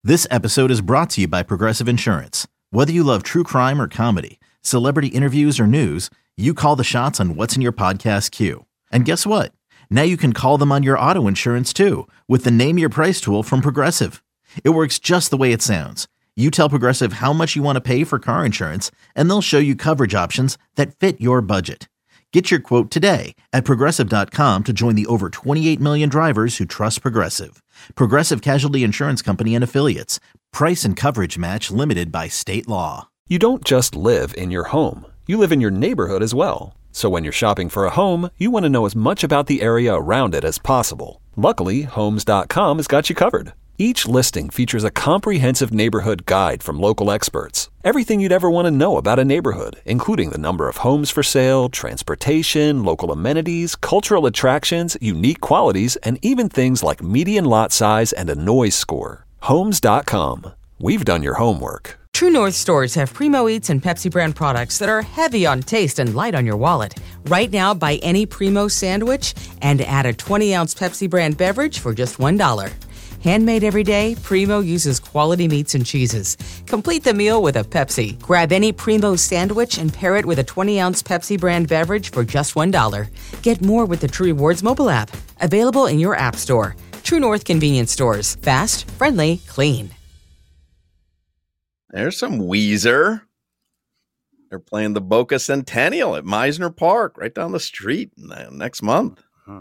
This episode is brought to you by Progressive Insurance. Whether you love true crime or comedy, celebrity interviews or news, you call the shots on what's in your podcast queue. And guess what? Now you can call them on your auto insurance too with the Name Your Price tool from Progressive. It works just the way it sounds. You tell Progressive how much you want to pay for car insurance, and they'll show you coverage options that fit your budget. Get your quote today at Progressive.com to join the over 28 million drivers who trust Progressive. Progressive Casualty Insurance Company and Affiliates. Price and coverage match limited by state law. You don't just live in your home. You live in your neighborhood as well. So when you're shopping for a home, you want to know as much about the area around it as possible. Luckily, Homes.com has got you covered. Each listing features a comprehensive neighborhood guide from local experts. Everything you'd ever want to know about a neighborhood, including the number of homes for sale, transportation, local amenities, cultural attractions, unique qualities, and even things like median lot size and a noise score. Homes.com. We've done your homework. True North stores have Primo Eats and Pepsi brand products that are heavy on taste and light on your wallet. Right now, buy any Primo sandwich and add a 20-ounce Pepsi brand beverage for just $1. Handmade every day, Primo uses quality meats and cheeses. Complete the meal with a Pepsi. Grab any Primo sandwich and pair it with a 20-ounce Pepsi brand beverage for just $1. Get more with the True Rewards mobile app. Available in your app store. True North convenience stores. Fast, friendly, clean. There's some Weezer. They're playing the Boca Centennial at Meisner Park right down the street next month.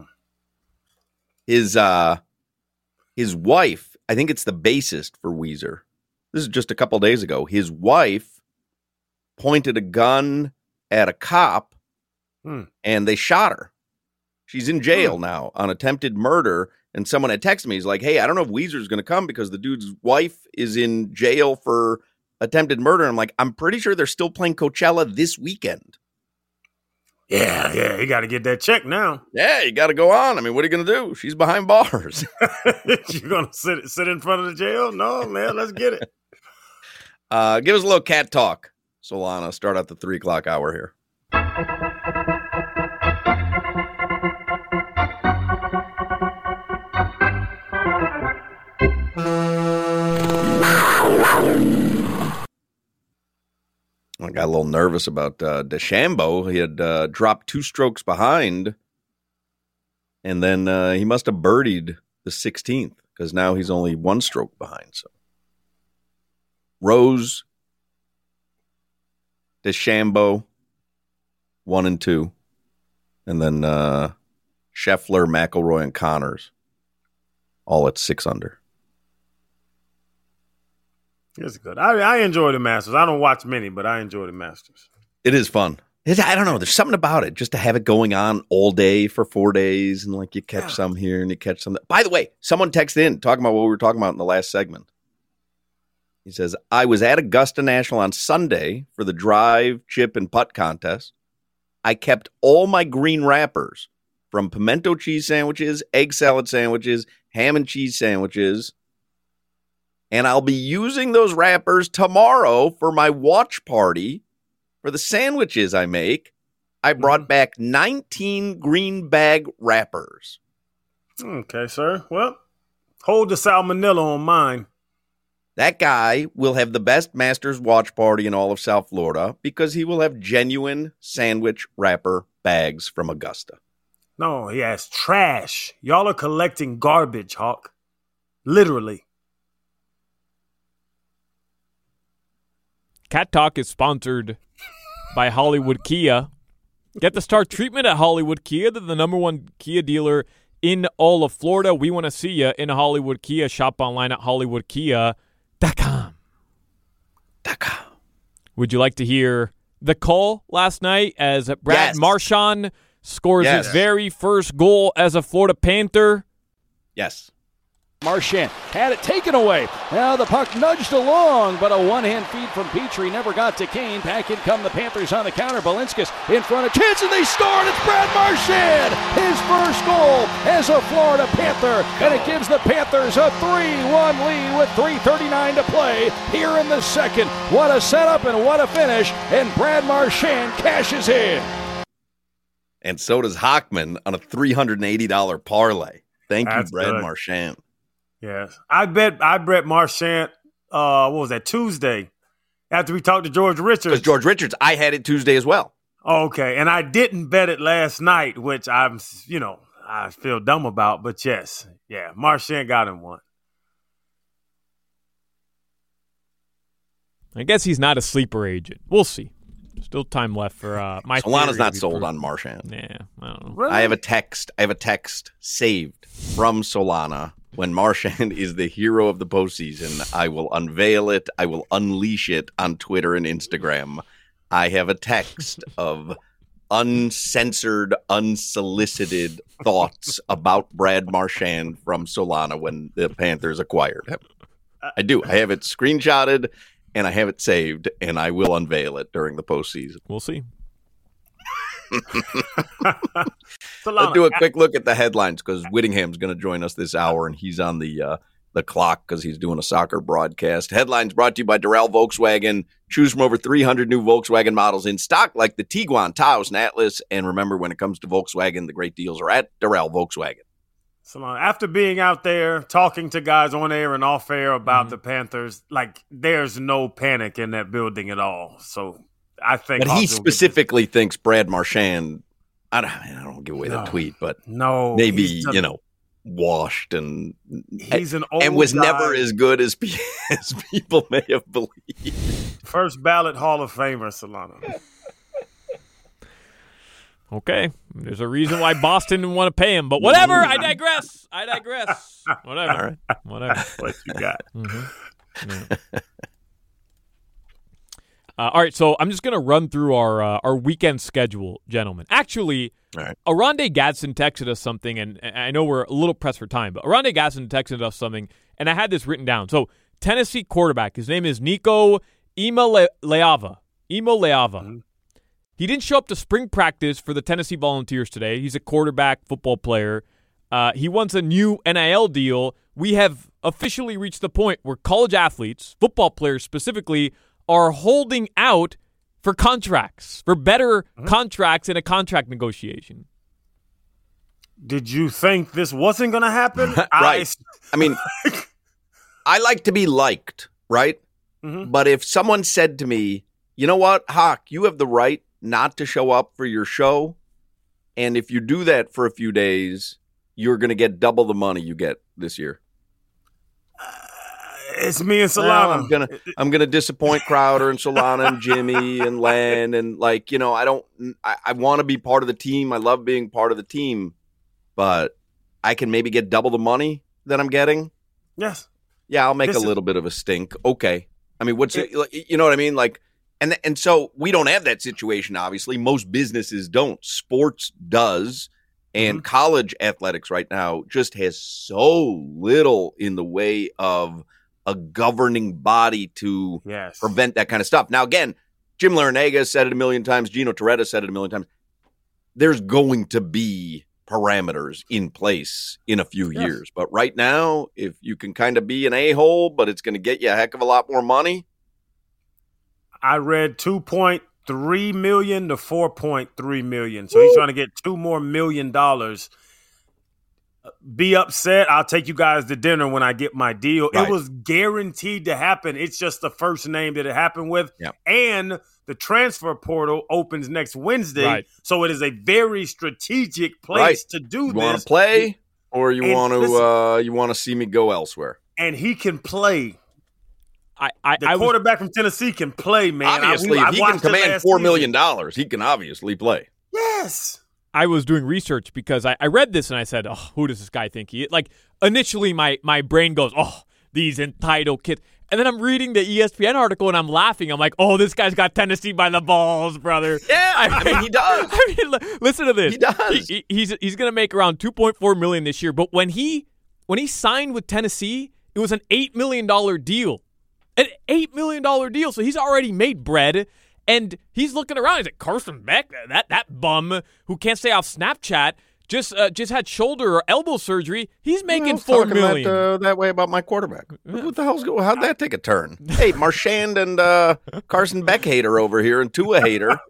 His wife, I think it's the bassist for Weezer. This is just a couple days ago. His wife pointed a gun at a cop and they shot her. She's in jail now on attempted murder. And someone had texted me. He's like, hey, I don't know if Weezer's going to come because the dude's wife is in jail for attempted murder. I'm like, I'm pretty sure they're still playing Coachella this weekend. Yeah, you got to get that check now. Yeah, you got to go on. I mean, what are you going to do? She's behind bars. You going to sit in front of the jail? No, man, let's get it. Give us a little cat talk, Solana. Start out the 3 o'clock hour here. I got a little nervous about DeChambeau. He had dropped 2 strokes behind, and then he must have birdied the 16th because now he's only 1 stroke behind. So Rose, DeChambeau, 1 and 2, and then Scheffler, McIlroy, and Connors all at 6 under. It's good. I enjoy the Masters. I don't watch many, but I enjoy the Masters. It is fun. I don't know. There's something about it just to have it going on all day for 4 days, and like you catch some here and you catch some. By the way, someone texted in talking about what we were talking about in the last segment. He says, I was at Augusta National on Sunday for the drive, chip, and putt contest. I kept all my green wrappers from pimento cheese sandwiches, egg salad sandwiches, ham and cheese sandwiches. And I'll be using those wrappers tomorrow for my watch party for the sandwiches I make. I brought back 19 green bag wrappers. Okay, sir. Well, hold the salmonella on mine. That guy will have the best Masters watch party in all of South Florida because he will have genuine sandwich wrapper bags from Augusta. No, he has trash. Y'all are collecting garbage, Hawk. Literally. Cat Talk is sponsored by Hollywood Kia. Get the star treatment at Hollywood Kia. They're the #1 Kia dealer in all of Florida. We want to see you in Hollywood Kia. Shop online at hollywoodkia.com. Would you like to hear the call last night as Brad Marchand scores his very first goal as a Florida Panther? Yes. Marchand had it taken away. Now the puck nudged along, but a one-hand feed from Petrie never got to Kane. Back in come the Panthers on the counter. Balinskis in front of chance, and they scored. It's Brad Marchand, his first goal as a Florida Panther, and it gives the Panthers a 3-1 lead with 3:39 to play here in the second. What a setup and what a finish, and Brad Marchand cashes in. And so does Hockman on a $380 parlay. Thank you, Brad good. Marchand. Yes. I bet Marchand, what was that, Tuesday, after we talked to George Richards. Because George Richards, I had it Tuesday as well. Okay, and I didn't bet it last night, which I feel dumb about, but yes. Yeah, Marchand got him one. I guess he's not a sleeper agent. We'll see. Still time left for my Solana's not sold on Marchand. Yeah, I don't know. Really? I have a text saved from Solana. When Marchand is the hero of the postseason, I will unveil it. I will unleash it on Twitter and Instagram. I have a text of uncensored, unsolicited thoughts about Brad Marchand from Solana when the Panthers acquired him. I do. I have it screenshotted. And I have it saved, and I will unveil it during the postseason. We'll see. Let's do a quick look at the headlines because Whittingham's going to join us this hour, and he's on the clock because he's doing a soccer broadcast. Headlines brought to you by Doral Volkswagen. Choose from over 300 new Volkswagen models in stock like the Tiguan, Taos, and Atlas. And remember, when it comes to Volkswagen, the great deals are at Doral Volkswagen. Solana, after being out there talking to guys on air and off air about the Panthers, like there's no panic in that building at all. So I think, but he specifically thinks Brad Marchand. I don't give away the tweet, but maybe washed and he's an old and was guy. Never as good as people may have believed. First ballot Hall of Famer, Solana. Okay, there's a reason why Boston didn't want to pay him, but whatever. I digress. Whatever. All right. Whatever. What you got? Yeah. All right, so I'm just going to run through our weekend schedule, gentlemen. Actually, Aronde Gadsden texted us something, and I know we're a little pressed for time, but Aronde Gadsden texted us something, and I had this written down. So, Tennessee quarterback, his name is Nico Imaleava. Mm-hmm. He didn't show up to spring practice for the Tennessee Volunteers today. He's a quarterback football player. He wants a new NIL deal. We have officially reached the point where college athletes, football players specifically, are holding out for contracts, for better contracts in a contract negotiation. Did you think this wasn't going to happen? Right. I mean, I like to be liked, right? Mm-hmm. But if someone said to me, you know what, Hawk, you have the right not to show up for your show, and if you do that for a few days, you're going to get double the money you get this year. It's me and Solana. Well, I'm gonna disappoint Crowder and Solana and Jimmy and Len and I want to be part of the team. I love being part of the team, but I can maybe get double the money that I'm getting. Yes. Yeah, I'll make a little bit of a stink. Okay. I mean, you know what I mean? Like, and so we don't have that situation. Obviously, most businesses don't. Sports does. And college athletics right now just has so little in the way of a governing body to prevent that kind of stuff. Now, again, Jim Larinaga said it a million times. Gino Toretta said it a million times. There's going to be parameters in place in a few years. But right now, if you can kind of be an a-hole, but it's going to get you a heck of a lot more money. I read $2.3 million to $4.3 million. So he's trying to get $2 more million. Be upset. I'll take you guys to dinner when I get my deal. Right. It was guaranteed to happen. It's just the first name that it happened with. Yep. And the transfer portal opens next Wednesday. Right. So it is a very strategic place to do this. You want to play or you want to see me go elsewhere? And he can play. The quarterback from Tennessee can play, man. Obviously, if he can command $4 million, he can obviously play. Yes. I was doing research because I read this and I said, oh, who does this guy think he is? Like, initially my brain goes, oh, these entitled kids. And then I'm reading the ESPN article and I'm laughing. I'm like, oh, this guy's got Tennessee by the balls, brother. Yeah, I mean, he does. I mean, listen to this. He does. He's going to make around $2.4 million this year. But when he signed with Tennessee, it was an $8 million deal. An $8 million deal. So he's already made bread. And he's looking around. He's like, Carson Beck, that bum who can't stay off Snapchat, just had shoulder or elbow surgery. He's making $4 million. That way about my quarterback. What the hell's going on? How'd that take a turn? Hey, Marchand and Carson Beck hater over here and Tua hater.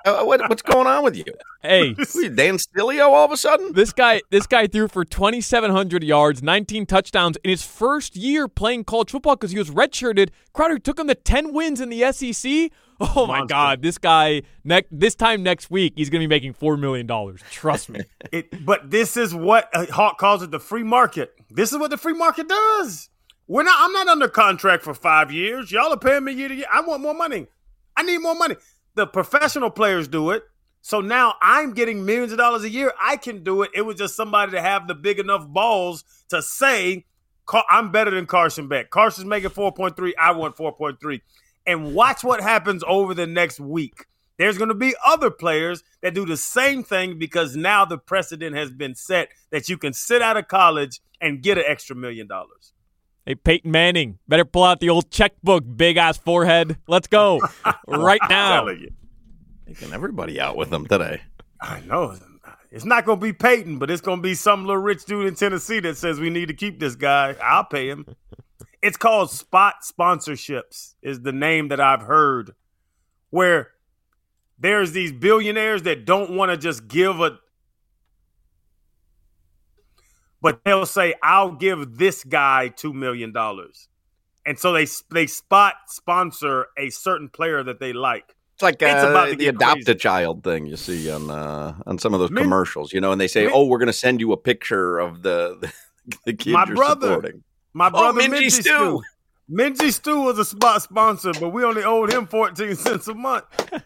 What's going on with you? Hey, Dan Stilio all of a sudden? This guy threw for 2,700 yards, 19 touchdowns in his first year playing college football because he was redshirted. Crowder took him to 10 wins in the SEC. Oh, my God. This guy, this time next week, he's going to be making $4 million. Trust me. But this is what Hawk calls it, the free market. This is what the free market does. I'm not under contract for 5 years. Y'all are paying me year to year. I want more money. I need more money. The professional players do it. So now I'm getting millions of dollars a year. I can do it. It was just somebody to have the big enough balls to say, I'm better than Carson Beck. Carson's making 4.3. I want 4.3. And watch what happens over the next week. There's going to be other players that do the same thing because now the precedent has been set that you can sit out of college and get an extra $1 million. Hey, Peyton Manning, better pull out the old checkbook, big-ass forehead. Let's go right now. Taking everybody out with them today. I know. It's not going to be Peyton, but it's going to be some little rich dude in Tennessee that says we need to keep this guy. I'll pay him. It's called spot sponsorships is the name that I've heard, where there's these billionaires that don't want to just give but they'll say, I'll give this guy $2 million. And so they spot sponsor a certain player that they like. It's like the adopt-a-child thing you see on some of those commercials, and they say, we're going to send you a picture of the kid you're supporting. My brother, Minji Stew. Minji Stew was a spot sponsor, but we only owed him 14 cents a month.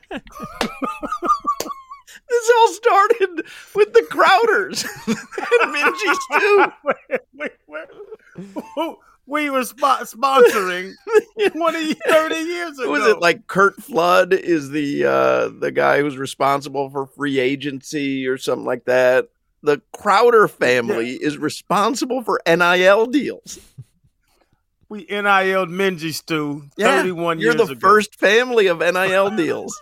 This all started with the Crowders and Minji Stew. We were sponsoring 30 years ago. Was it like Kurt Flood is the guy who's responsible for free agency or something like that? The Crowder family is responsible for NIL deals. We NIL'd Minji Stew 31 years ago. You're the first family of NIL deals.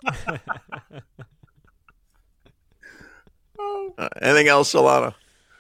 Anything else, Solana?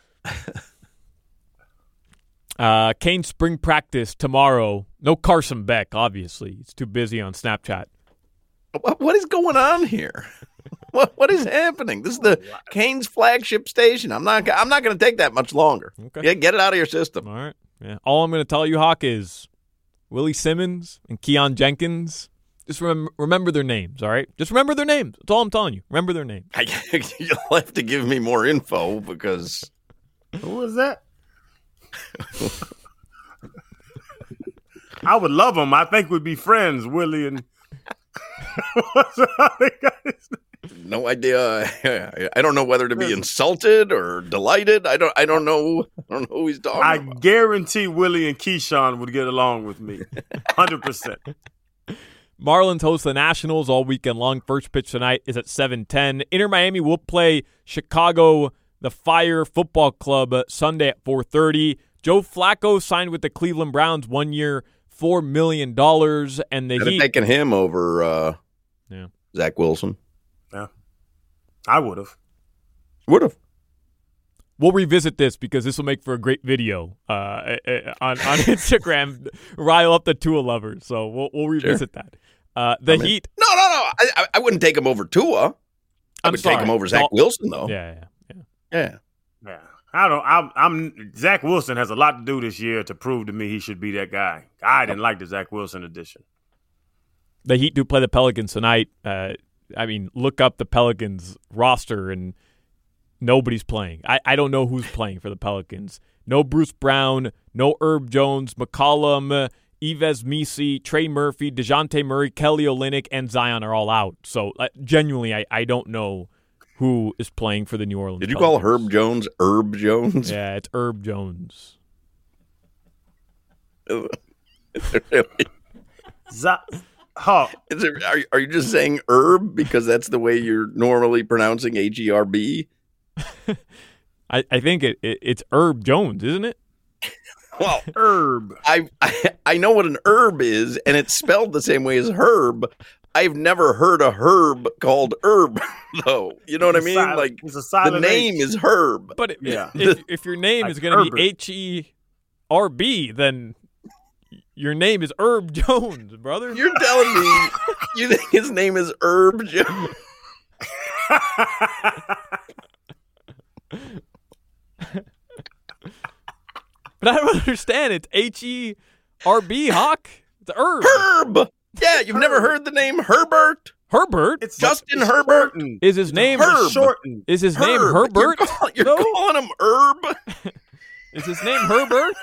Kane spring practice tomorrow. No Carson Beck, obviously. He's too busy on Snapchat. What is going on here? What is happening? This is the Canes flagship station. I'm not going to take that much longer. Okay. Yeah, get it out of your system. All right. Yeah. All I'm going to tell you, Hawk, is Willie Simmons and Keon Jenkins. Just remember their names, all right? Just remember their names. That's all I'm telling you. Remember their names. You'll have to give me more info because... Who was that? I would love them. I think we'd be friends, Willie and... No idea. I don't know whether to be insulted or delighted. I don't know who he's talking about. I guarantee Willie and Keyshawn would get along with me. 100%. Marlins host the Nationals all weekend long. First pitch tonight is at 7:10. Inter Miami will play Chicago, the Fire Football Club, Sunday at 4:30. Joe Flacco signed with the Cleveland Browns 1 year, $4 million. And the Heat taken him over Zach Wilson. Yeah, I would have. We'll revisit this because this will make for a great video on Instagram. Rile up the Tua lovers. So we'll revisit that. Heat. No. I wouldn't take him over Tua. I would take him over Zach Wilson, though. Yeah. Zach Wilson has a lot to do this year to prove to me he should be that guy. I didn't like the Zach Wilson edition. The Heat do play the Pelicans tonight. Look up the Pelicans roster and nobody's playing. I don't know who's playing for the Pelicans. No Bruce Brown, no Herb Jones, McCollum, Yves Missi, Trey Murphy, DeJounte Murray, Kelly Olynyk, and Zion are all out. So genuinely, I don't know who is playing for the New Orleans Did you Pelicans. call Herb Jones Herb Jones? Yeah, it's Herb Jones. Are you just saying Herb because that's the way you're normally pronouncing Herb? I think it's Herb Jones, isn't it? Well, Herb. I know what an herb is, and it's spelled the same way as Herb. I've never heard a herb called Herb, though. You know what I mean? Like the name is Herb. But if your name is going to be HERB, then your name is Herb Jones, brother. You're telling me you think his name is Herb Jones? But I don't understand. It's H-E-R-B, Hawk. It's Herb. Herb. Yeah, you've never heard the name Herbert? Herbert? It's Justin Herbert. Is his name Herb? Is his name Herbert? You're calling him Herb? Is his name Herbert?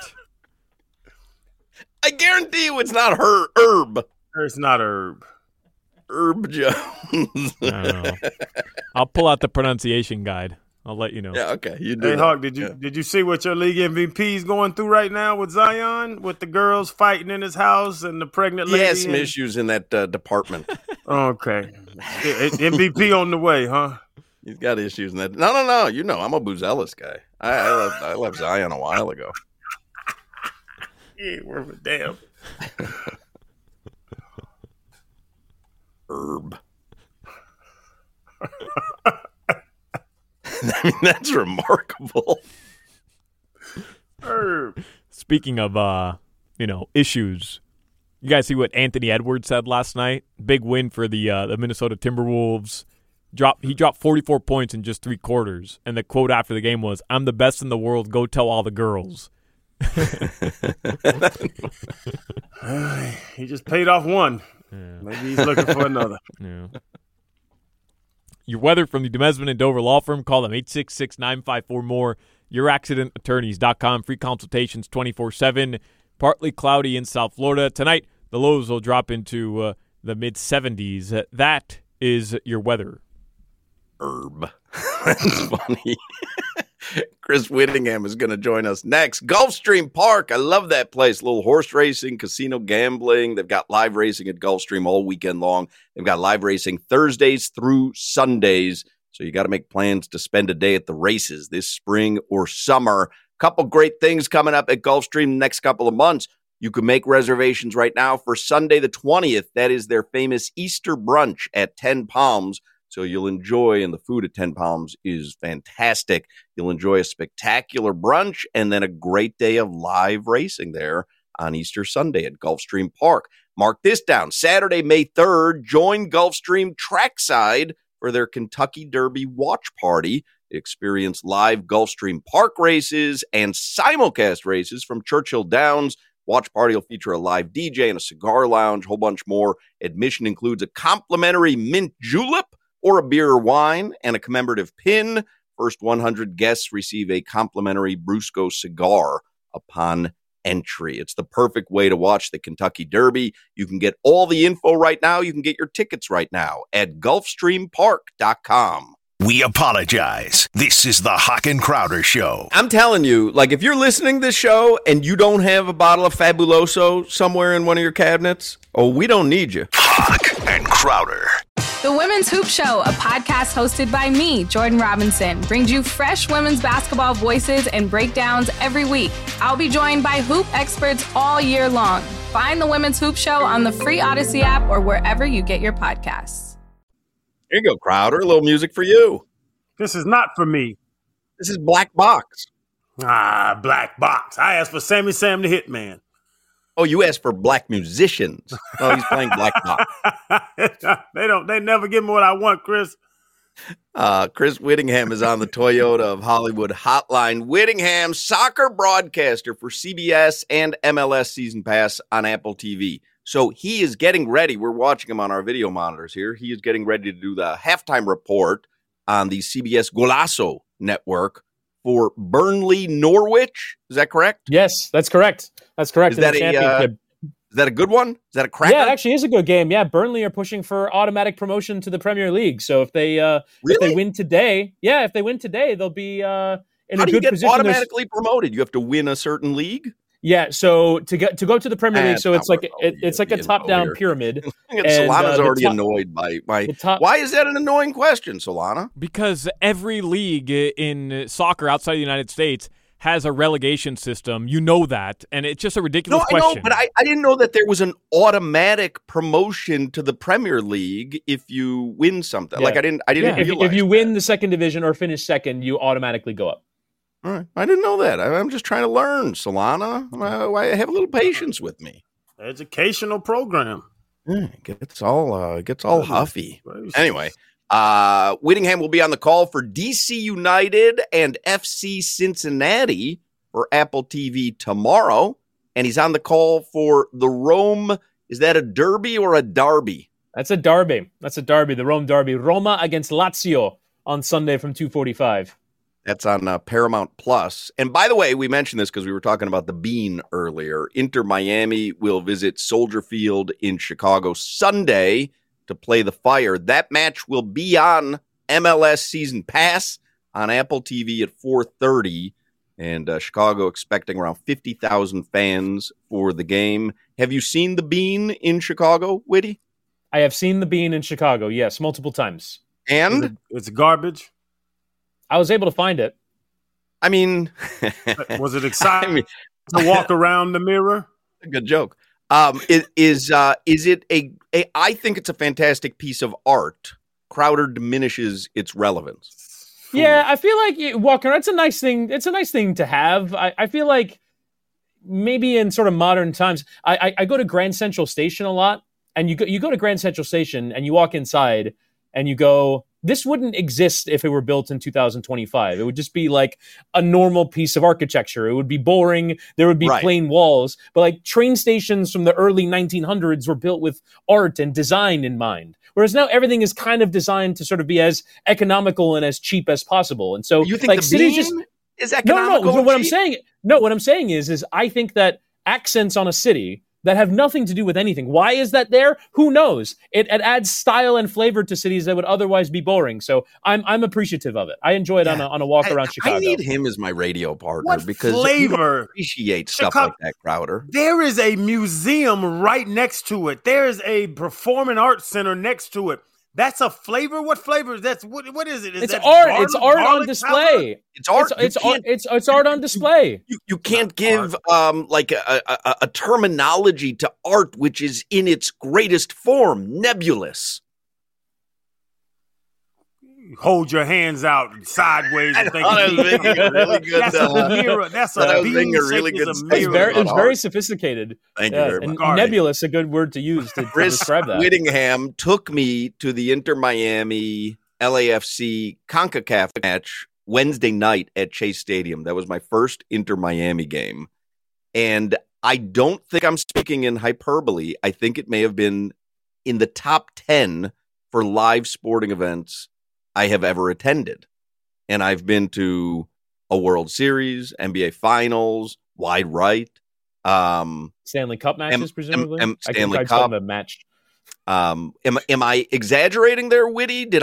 I guarantee you it's not Herb. It's not Herb. Herb Jones. I don't know. I'll pull out the pronunciation guide. I'll let you know. Yeah, okay. You do. Hey, Hawk, did you see what your league MVP is going through right now with Zion, with the girls fighting in his house and the pregnant lady? He has some issues in that department. Okay. MVP on the way, huh? He's got issues in that. No. You know, I'm a Buzelis guy. I left Zion a while ago. He ain't worth a damn. Herb. I mean, that's remarkable. Herb. Speaking of, issues, you guys see what Anthony Edwards said last night? Big win for the Minnesota Timberwolves. He dropped 44 points in just 3 quarters, and the quote after the game was, "I'm the best in the world. Go tell all the girls." He just paid off one. Yeah. Maybe he's looking for another. Yeah. Your weather from the Demesman and Dover Law Firm. Call them 866-954-MORE. YourAccidentAttorneys.com. Free consultations 24/7. Partly cloudy in South Florida. Tonight, the lows will drop into the mid-70s. That is your weather. Herb. That's funny. Chris Whittingham is going to join us next. Gulfstream Park. I love that place. A little horse racing, casino gambling. They've got live racing at Gulfstream all weekend long. They've got live racing Thursdays through Sundays. So you got to make plans to spend a day at the races this spring or summer. Couple great things coming up at Gulfstream the next couple of months. You can make reservations right now for Sunday the 20th. That is their famous Easter brunch at 10 Palms. So you'll enjoy, and the food at 10 Palms is fantastic. You'll enjoy a spectacular brunch and then a great day of live racing there on Easter Sunday at Gulfstream Park. Mark this down. Saturday, May 3rd, join Gulfstream Trackside for their Kentucky Derby watch party. Experience live Gulfstream Park races and simulcast races from Churchill Downs. Watch party will feature a live DJ and a cigar lounge, a whole bunch more. Admission includes a complimentary mint julep or a beer or wine, and a commemorative pin. First 100 guests receive a complimentary Brusco cigar upon entry. It's the perfect way to watch the Kentucky Derby. You can get all the info right now. You can get your tickets right now at GulfstreamPark.com. We apologize. This is the Hawk and Crowder Show. I'm telling you, like, if you're listening to this show and you don't have a bottle of Fabuloso somewhere in one of your cabinets, we don't need you. Hawk and Crowder. The Women's Hoop Show, a podcast hosted by me, Jordan Robinson, brings you fresh women's basketball voices and breakdowns every week. I'll be joined by hoop experts all year long. Find the Women's Hoop Show on the free Odyssey app or wherever you get your podcasts. Here you go, Crowder. A little music for you. This is not for me. This is Black Box. Black Box. I asked for Sammy Sam the Hitman. Oh, you asked for black musicians. Oh, he's playing Black Box. They never give me what I want, Chris. Chris Whittingham is on the Toyota of Hollywood hotline. Whittingham, soccer broadcaster for CBS and MLS Season Pass on Apple TV. So he is getting ready. We're watching him on our video monitors here. He is getting ready to do the halftime report on the CBS Golazo network for Burnley Norwich. Is that correct? Yes, that's correct. That's correct. Is that a good one? Is that a cracker? Yeah, it actually is a good game. Yeah, Burnley are pushing for automatic promotion to the Premier League. So if they win today, they'll be in a good position. How do you get automatically promoted? You have to win a certain league? Yeah, so to go to the Premier League, so it's like a top-down pyramid. Solana's already annoyed by why is that an annoying question, Solana? Because every league in soccer outside the United States has a relegation system. You know that, and it's just a ridiculous question. I know, but I didn't know that there was an automatic promotion to the Premier League if you win something. Yeah. Like I didn't realize if you win the second division or finish second, you automatically go up. All right. I didn't know that. I'm just trying to learn, Solana. Have a little patience with me. Educational program. It gets all huffy. Anyway, Whittingham will be on the call for DC United and FC Cincinnati for Apple TV tomorrow. And he's on the call for the Rome. Is that a derby or a derby? That's a derby. The Rome derby. Roma against Lazio on Sunday from 2:45. That's on Paramount Plus. And by the way, we mentioned this because we were talking about the Bean earlier. Inter Miami will visit Soldier Field in Chicago Sunday to play the Fire. That match will be on MLS Season Pass on Apple TV at 4:30. And Chicago expecting around 50,000 fans for the game. Have you seen the Bean in Chicago, Whitty? I have seen the Bean in Chicago, yes, multiple times. And? It's garbage. I was able to find it. I mean, was it exciting to walk around the mirror? Good joke. Is it a? I think it's a fantastic piece of art. Crowder diminishes its relevance. Yeah, I feel like walking around. It's a nice thing. It's a nice thing to have. I feel like maybe in sort of modern times, I go to Grand Central Station a lot, and you go to Grand Central Station and you walk inside and you go, this wouldn't exist if it were built in 2025. It would just be like a normal piece of architecture. It would be boring. There would be plain walls. But like train stations from the early 1900s were built with art and design in mind. Whereas now everything is kind of designed to sort of be as economical and as cheap as possible. And so you think like the cities Bean is economical? No, what I'm saying is I think that accents on a city that have nothing to do with anything. Why is that there? Who knows? It adds style and flavor to cities that would otherwise be boring. So I'm appreciative of it. I enjoy it on a walk around Chicago. I need him as my radio partner what because flavor? You appreciate stuff like that, Crowder. There is a museum right next to it. There is a performing arts center next to it. That's a flavor. What flavor is that? What is it? It's art. It's art on display. It's art. It's art on display. You can't give like a terminology to art which is in its greatest form, nebulous. Hold your hands out sideways. And think really good. That's a mirror. That's a beam really good. It's very sophisticated. Thank you very much. Nebulous, a good word to use to describe that. Whittingham took me to the Inter Miami LAFC CONCACAF match Wednesday night at Chase Stadium. That was my first Inter Miami game. And I don't think I'm speaking in hyperbole. I think it may have been in the top 10 for live sporting events I have ever attended. And I've been to a World Series, NBA Finals, wide right. Stanley Cup matches, presumably? Stanley Cup. Matched. Am I exaggerating there, Whitty? Did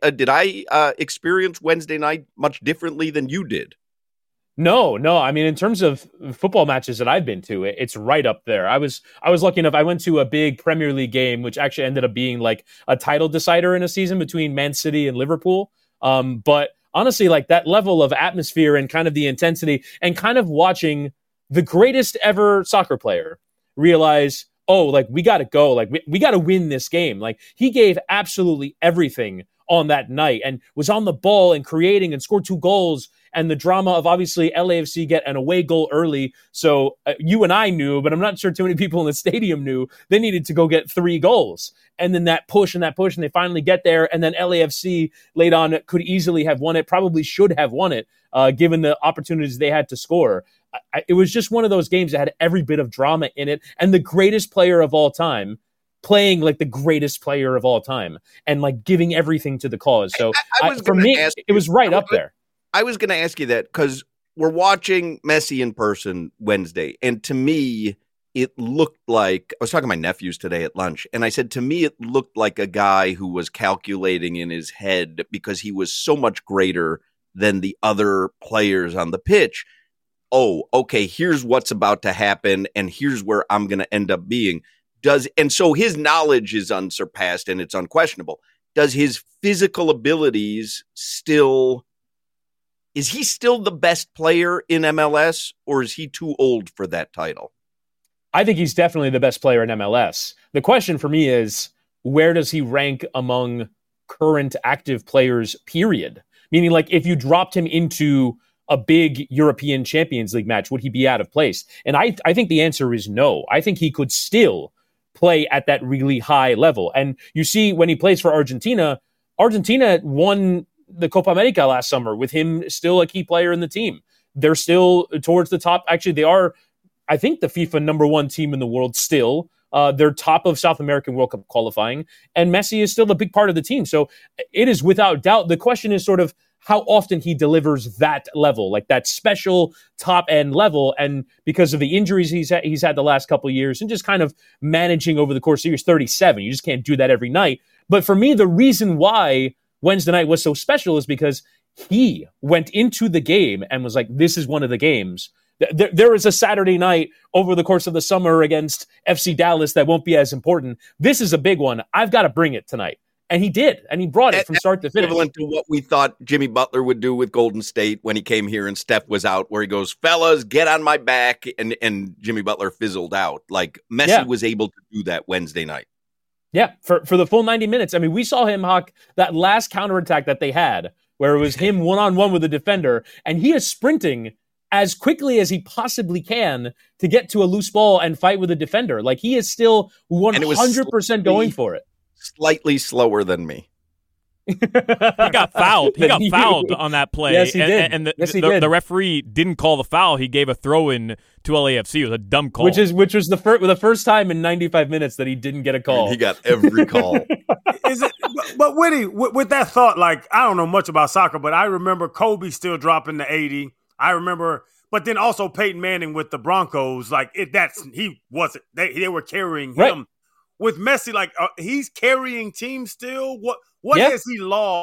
I experience Wednesday night much differently than you did? No. I mean, in terms of football matches that I've been to, it's right up there. I was lucky enough. I went to a big Premier League game, which actually ended up being like a title decider in a season between Man City and Liverpool. But honestly, like that level of atmosphere and kind of the intensity and kind of watching the greatest ever soccer player realize, oh, like we got to go. Like we got to win this game. Like he gave absolutely everything on that night and was on the ball and creating and scored 2 goals. And the drama of obviously LAFC get an away goal early. So you and I knew, but I'm not sure too many people in the stadium knew they needed to go get 3 goals. And then that push, and they finally get there. And then LAFC late on could easily have won it, probably should have won it, given the opportunities they had to score. It was just one of those games that had every bit of drama in it. And the greatest player of all time playing like the greatest player of all time and like giving everything to the cause. So for me, it was right up there. I was going to ask you that because we're watching Messi in person Wednesday. And to me, it looked like I was talking to my nephews today at lunch. And I said, to me, it looked like a guy who was calculating in his head because he was so much greater than the other players on the pitch. Oh, okay, here's what's about to happen. And here's where I'm going to end up being. And so his knowledge is unsurpassed and it's unquestionable. Does his physical abilities is he still the best player in MLS or is he too old for that title? I think he's definitely the best player in MLS. The question for me is, where does he rank among current active players, period? Meaning like if you dropped him into a big European Champions League match, would he be out of place? And I think the answer is no. I think he could still play at that really high level. And you see when he plays for Argentina, Argentina won the Copa America last summer with him still a key player in the team. They're still towards the top. Actually, they are, I think, the FIFA number 1 team in the world still. They're top of South American World Cup qualifying, and Messi is still a big part of the team. So it is without doubt. The question is sort of how often he delivers that level, like that special top end level. And because of the injuries he's had the last couple of years and just kind of managing over the course of years, 37, you just can't do that every night. But for me, the reason why Wednesday night was so special is because he went into the game and was like, this is one of the games. There is a Saturday night over the course of the summer against FC Dallas that won't be as important. This is a big one. I've got to bring it tonight. And he did. And he brought it from start to finish. Equivalent to what we thought Jimmy Butler would do with Golden State when he came here and Steph was out, where he goes, fellas, get on my back. And Jimmy Butler fizzled out. Like Messi was able to do that Wednesday night. Yeah, for the full 90 minutes. I mean, we saw him, Hawk, that last counterattack that they had, where it was him one-on-one with the defender, and he is sprinting as quickly as he possibly can to get to a loose ball and fight with a defender. Like, he is still 100% going for it. Slightly slower than me. He got fouled. He got fouled on that play. Yes, he did. And the referee didn't call the foul. He gave a throw-in to LAFC. It was a dumb call. Which was the first time in 95 minutes that he didn't get a call. And he got every call. But Whitty, with that thought, like, I don't know much about soccer, but I remember Kobe still dropping the 80. I remember, but then also Peyton Manning with the Broncos. Like, he wasn't. They were carrying him. Right. With Messi, like, he's carrying teams still. What has he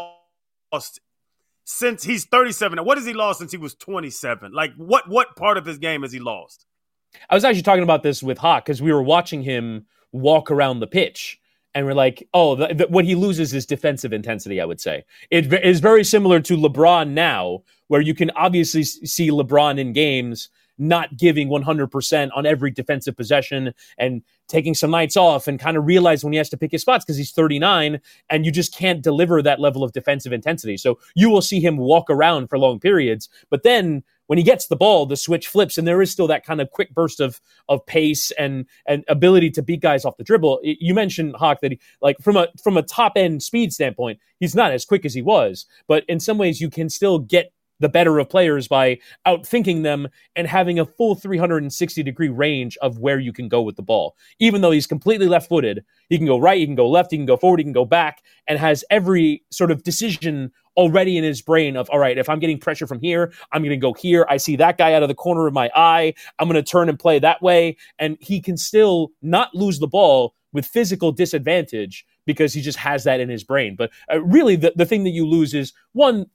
lost since he's 37? What has he lost since he was 27? Like, what part of his game has he lost? I was actually talking about this with Hawk because we were watching him walk around the pitch. And we're like, what he loses is defensive intensity, I would say. It is very similar to LeBron now, where you can obviously see LeBron in games not giving 100% on every defensive possession and taking some nights off and kind of realize when he has to pick his spots because he's 39 and you just can't deliver that level of defensive intensity. So you will see him walk around for long periods, but then when he gets the ball, the switch flips and there is still that kind of quick burst of pace and ability to beat guys off the dribble. You mentioned, Hawk, that he, like from a top end speed standpoint, he's not as quick as he was, but in some ways you can still get the better of players by outthinking them and having a full 360-degree range of where you can go with the ball. Even though he's completely left-footed, he can go right, he can go left, he can go forward, he can go back, and has every sort of decision already in his brain of, all right, if I'm getting pressure from here, I'm going to go here. I see that guy out of the corner of my eye. I'm going to turn and play that way. And he can still not lose the ball with physical disadvantage because he just has that in his brain. But really, the thing that you lose is, one,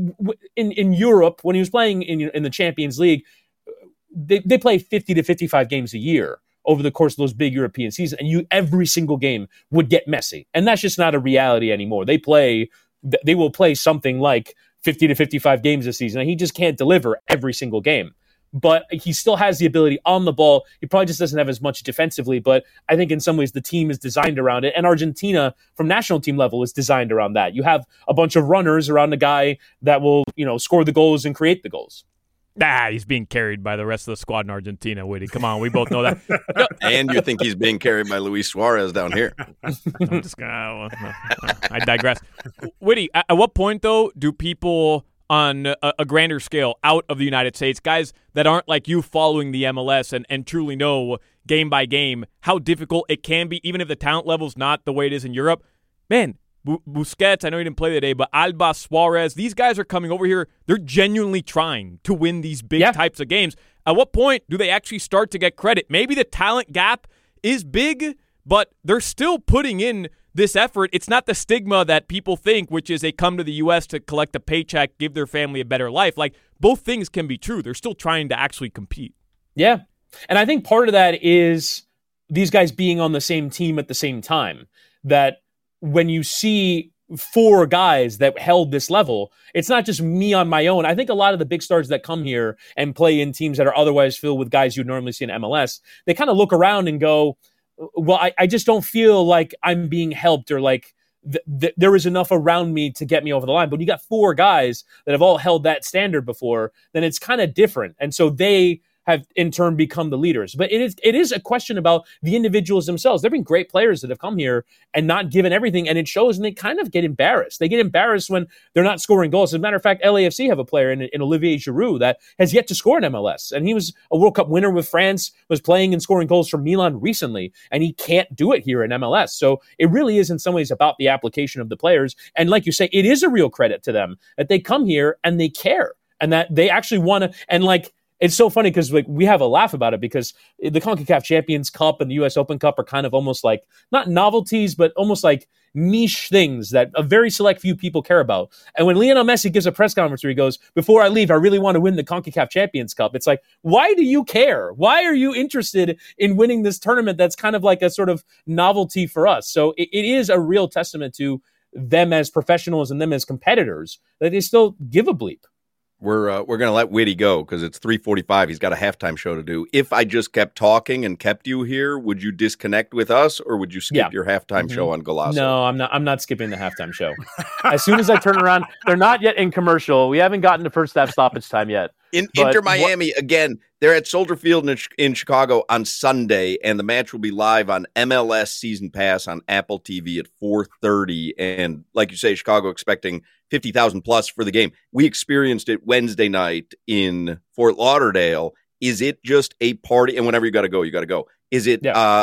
in Europe, when he was playing in the Champions League, they play 50 to 55 games a year over the course of those big European seasons, and every single game would get messy. And that's just not a reality anymore. They will play something like 50 to 55 games this season, and he just can't deliver every single game. But he still has the ability on the ball. He probably just doesn't have as much defensively, but I think in some ways the team is designed around it. And Argentina, from national team level, is designed around that. You have a bunch of runners around the guy that will, score the goals and create the goals. He's being carried by the rest of the squad in Argentina, Whitty. Come on, we both know that. And you think he's being carried by Luis Suarez down here. I'm just gonna, I digress. Whitty, at what point, though, do people on a grander scale out of the United States, guys that aren't like you following the MLS and truly know game by game how difficult it can be, even if the talent level's not the way it is in Europe? Man, Busquets, I know he didn't play today, but Alba, Suarez, these guys are coming over here. They're genuinely trying to win these big types of games. At what point do they actually start to get credit? Maybe the talent gap is big, but they're still putting in this effort. It's not the stigma that people think, which is they come to the U.S. to collect a paycheck, give their family a better life. Like, both things can be true. They're still trying to actually compete. Yeah. And I think part of that is these guys being on the same team at the same time. That when you see 4 guys that held this level, it's not just me on my own. I think a lot of the big stars that come here and play in teams that are otherwise filled with guys you'd normally see in MLS, they kind of look around and go, well, I just don't feel like I'm being helped or like there is enough around me to get me over the line. But when you got 4 guys that have all held that standard before, then it's kind of different. And so they have in turn become the leaders. But it is a question about the individuals themselves. There have been great players that have come here and not given everything, and it shows, and they kind of get embarrassed. They get embarrassed when they're not scoring goals. As a matter of fact, LAFC have a player in Olivier Giroud that has yet to score in MLS, and he was a World Cup winner with France, was playing and scoring goals for Milan recently, and he can't do it here in MLS. So it really is in some ways about the application of the players. And like you say, it is a real credit to them that they come here and they care and that they actually want to. And like, it's so funny because like we have a laugh about it because the CONCACAF Champions Cup and the US Open Cup are kind of almost like not novelties, but almost like niche things that a very select few people care about. And when Lionel Messi gives a press conference where he goes, before I leave, I really want to win the CONCACAF Champions Cup. It's like, why do you care? Why are you interested in winning this tournament that's kind of like a sort of novelty for us? So it is a real testament to them as professionals and them as competitors that they still give a bleep. We're going to let Whitty go because it's 3:45. He's got a halftime show to do. If I just kept talking and kept you here, would you disconnect with us or would you skip your halftime show on Golazo? No, I'm not skipping the halftime show. As soon as I turn around, they're not yet in commercial. We haven't gotten to first half stoppage time yet. Inter Miami, again, they're at Soldier Field in Chicago on Sunday, and the match will be live on MLS Season Pass on Apple TV at 4:30. And like you say, Chicago expecting 50,000 plus for the game. We experienced it Wednesday night in Fort Lauderdale. Is it just a party? And whenever you got to go, you got to go. Is it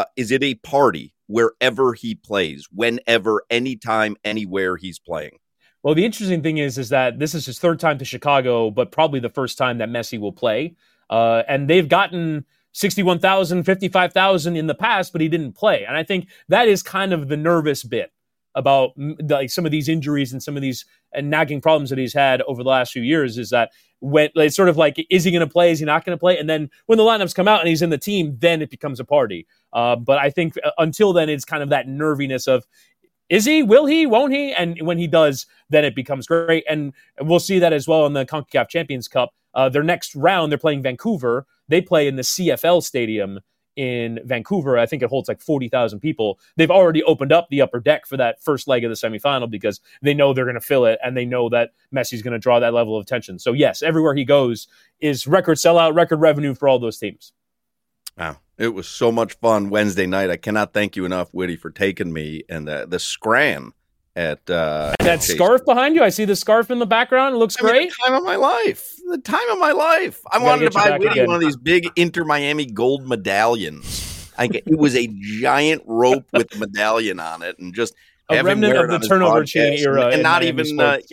a party wherever he plays, whenever, anytime, anywhere he's playing? Well, the interesting thing is that this is his third time to Chicago, but probably the first time that Messi will play. And they've gotten 61,000, 55,000 in the past, but he didn't play. And I think that is kind of the nervous bit about like some of these injuries and some of these nagging problems that he's had over the last few years is that when it's sort of like, is he going to play? Is he not going to play? And then when the lineups come out and he's in the team, then it becomes a party. But I think until then, it's kind of that nerviness of, is he? Will he? Won't he? And when he does, then it becomes great. And we'll see that as well in the CONCACAF Champions Cup. Their next round, they're playing Vancouver. They play in the CFL Stadium in Vancouver. I think it holds like 40,000 people. They've already opened up the upper deck for that first leg of the semifinal because they know they're going to fill it and they know that Messi's going to draw that level of attention. So yes, everywhere he goes is record sellout, record revenue for all those teams. Wow. It was so much fun Wednesday night. I cannot thank you enough, Whitty, for taking me. And the scram at that scarf behind you. I see the scarf in the background. It looks great. The time of my life. The time of my life. I wanted to buy Whitty one of these big Inter Miami gold medallions. It was a giant rope with a medallion on it, and just a remnant of the turnover chain era, and not even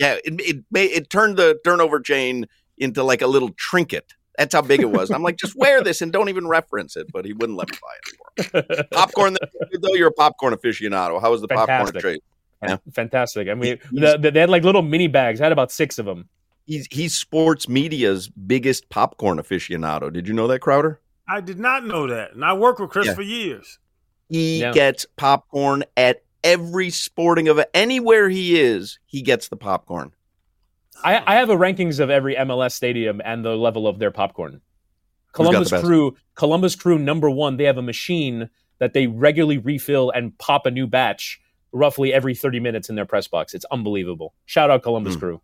it turned the turnover chain into like a little trinket. That's how big it was. I'm like, just wear this and don't even reference it. But he wouldn't let me buy it anymore. Popcorn, though, you're a popcorn aficionado. How was the popcorn trade? Yeah. Fantastic. I mean, they had like little mini bags. I had about 6 of them. He's sports media's biggest popcorn aficionado. Did you know that, Crowder? I did not know that. And I worked with Chris for years. He gets popcorn at every sporting event. Anywhere he is, he gets the popcorn. I have a rankings of every MLS stadium and the level of their popcorn. Columbus Crew #1. They have a machine that they regularly refill and pop a new batch roughly every 30 minutes in their press box. It's unbelievable. Shout out Columbus Crew.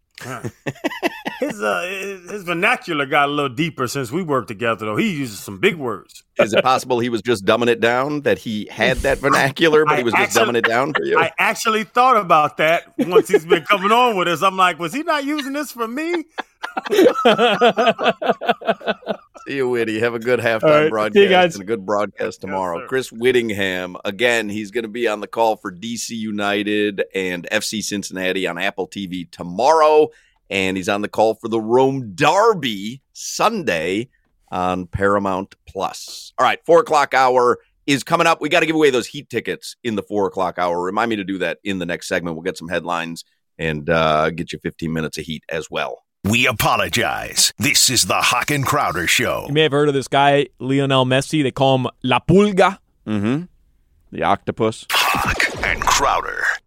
His vernacular got a little deeper since we worked together, though. He uses some big words. Is it possible he was just dumbing it down, that he had that vernacular, but he was just dumbing it down for you? I actually thought about that once he's been coming on with us. I'm like, was he not using this for me? See you, Whitty. Have a good halftime broadcast and a good broadcast tomorrow. Yes, Chris Whittingham, again, he's going to be on the call for DC United and FC Cincinnati on Apple TV tomorrow. And he's on the call for the Rome Derby Sunday on Paramount Plus. All right, 4 o'clock hour is coming up. We got to give away those Heat tickets in the 4 o'clock hour. Remind me to do that in the next segment. We'll get some headlines and get you 15 minutes of Heat as well. We apologize. This is the Hawk and Crowder Show. You may have heard of this guy, Lionel Messi. They call him La Pulga. Mm-hmm. The octopus. Hawk and Crowder.